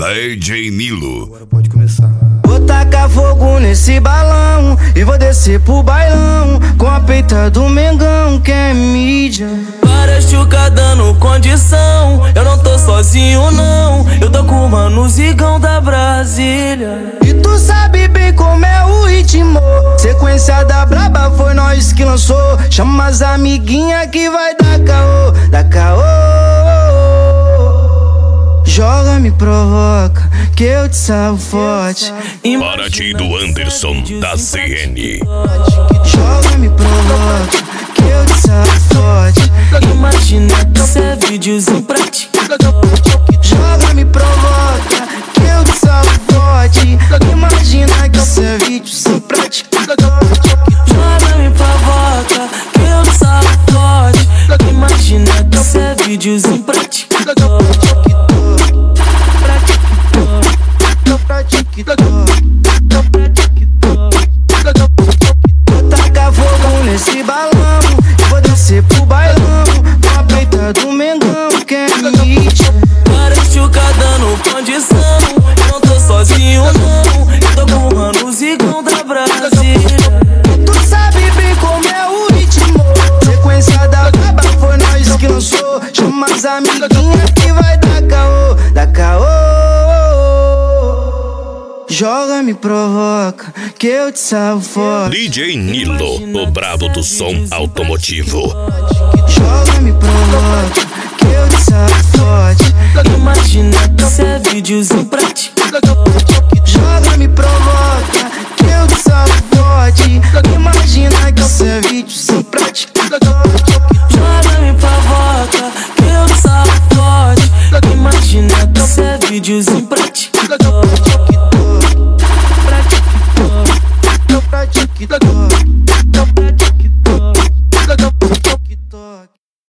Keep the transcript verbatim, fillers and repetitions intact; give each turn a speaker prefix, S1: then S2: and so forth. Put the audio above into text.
S1: D J Nilo.
S2: Agora pode começar.
S3: Vou tacar fogo nesse balão e vou descer pro bailão com a peita do Mengão, que é mídia.
S4: Várias chuca dando condição, eu não tô sozinho não, eu tô com o mano Zigão da Brasília.
S3: E tu sabe bem como é o ritmo, sequência da braba foi nós que lançou. Chama as amiguinha que vai dar caô, dar caô. Joga, me provoca, que eu te salvo forte.
S1: Paraty do Anderson da C N.
S3: Joga, me provoca, que eu te salvo forte.
S4: Imagina que cê é videozinho pra ti.
S3: Joga, me provoca, que eu te salvo forte. Imagina que cê é videozinho pra ti.
S4: Joga, me provoca, que eu te salvo forte. Imagina que cê é videozinho pra ti.
S3: Vou tacar fogo nesse balão, vou descer pro bailão com a peita do Mengão, que é mídia.
S4: Várias chuca dando condição, eu não tô sozinho não, eu tô com o mano Zigão da Brasília.
S3: Tu sabe bem como é o ritmo, sequência da braba foi nós que lançou. Chama as amiguinha que vai dar caô, dar caô. Joga, me provoca, que eu te salvo forte.
S1: D J Nilo, o brabo do som automotivo.
S3: Joga, me provoca, que eu te salvo forte.
S4: Imagina que cê é videozinho pra ti.
S3: Joga, me provoca, que eu te salvo forte. Imagina que cê é videozinho pra ti.
S4: Joga, me provoca, que eu te salvo forte. Imagina que cê é videozinho pra ti.